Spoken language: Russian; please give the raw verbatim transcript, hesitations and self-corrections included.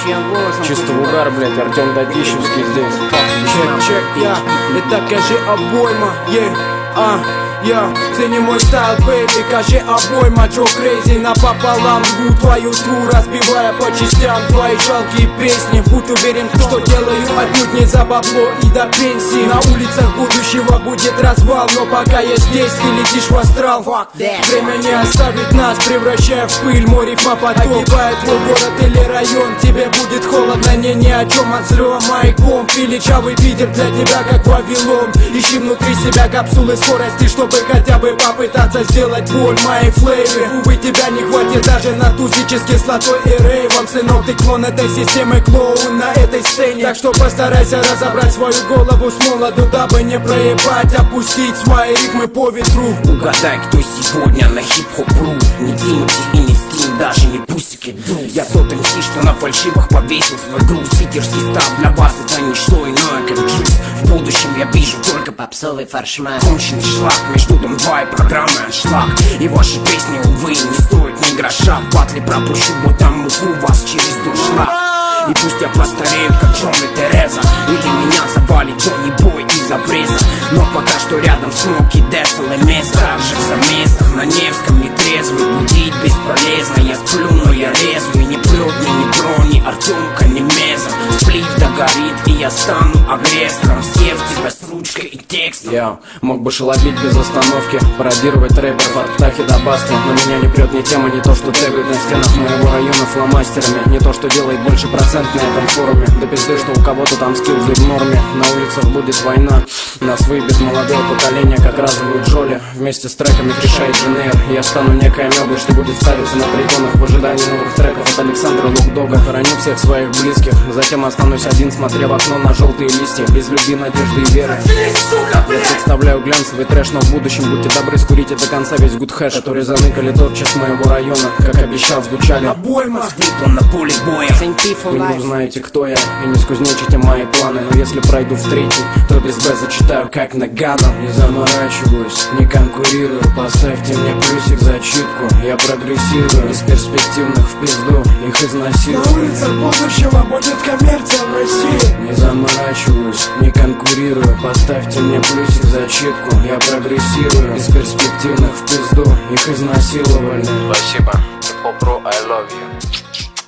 Чисто в угар, блять, Артем Дадищевский здесь. Чек, чек, я, это кажи обойма, ей, а, я, цени мой стайл, бэйби, кажи обойма, Джо Крейзи напополам жгу твою тру, разбивая по частям твои жалкие песни. Будь уверен, что делаю отнюдь не за бабло и до пенсии. На улицах будущего будет развал, но пока я здесь, ты летишь в астрал. Время не оставит нас, превращая в пыль, мой рифма поток. Огибает твой город или район, тебе будет холодно, не ни о чем от взрыва моих бомб. Величавый Питер для тебя как Вавилон. Ищи внутри себя капсулы скорости, чтобы хотя бы попытаться сделать боль моей флейве. Увы, тебя не хватит даже на тузичи с кислотой и рейвом. Сынок, ты клон этой системы, клоун на этой сцене. Так что постарайся разобрать свою голову с молоду, дабы не проебать, опустить свои рифмы по ветру. Угадай, кто сегодня на хип-хоп-ру. Не Тимати и не Стим, даже не Пусики Дру. Я тот эм си, что на фальшивах повесил свой груз. Питерский став для вас это не что иное, как джуз. В будущем я вижу только попсовый фаршмак. Конченый шлак, между дом два и программы аншлаг. И ваши песни, увы, не стоят ни гроша. В батле пропущу, будто муку вас через дуршлаг. И пусть я постарею, как Джон и Тереза, или меня завалит Джонни Бой из обреза. Но пока что рядом Смоки, Десл и Меса. Также в замесах на Невском нетрезвый. Будить бесполезно, я сплю, но я резвый. Не плет мне ни брони, Артемка, ни Меза. Сплив догорит, и я стану агрессором, съев тебя с ручкой и текстом. Я мог бы шелобить без остановки, пародировать рэперов от Птахи до Басты. Но меня не прет ни тема, не то, что тегают на стенах моего района фломастерами. Не то, что делает больше процентов на этом форуме. Да пизды, что у кого-то там скиллзы в норме. На улицах будет война, нас выбит молодое поколение, как разовую Джоли. Вместе с треками решает Дженейр. Я стану некой амебой, что будет ставиться на притонах в ожидании новых треков от Александра Лукдога. Хороню всех своих близких, затем останусь один, смотря в окно на желтые листья. Без любви, надежды и веры. Я представляю глянцевый трэш, но в будущем будьте добры, скурите до конца весь гуд хэш, который заныкали топчик моего района. Как обещал, звучали обойма, он на поле боя. Вы не узнаете, кто я, и не скузнечите мои планы. Но если пройду в третий, то без Б зачитаю как Нагано. Не заморачиваюсь, не конкурирую, поставьте мне плюсик зачитку. Я прогрессирую, из перспективных в пизду их изнасилую. На улицах будущего будет коммерция в России. Не заморачиваюсь, не конкурирую, поставьте мне плюсик зачитку. Я прогрессирую, из перспективных в пизду их изнасиловали. Спасибо, хип-хоп-ру, I love you.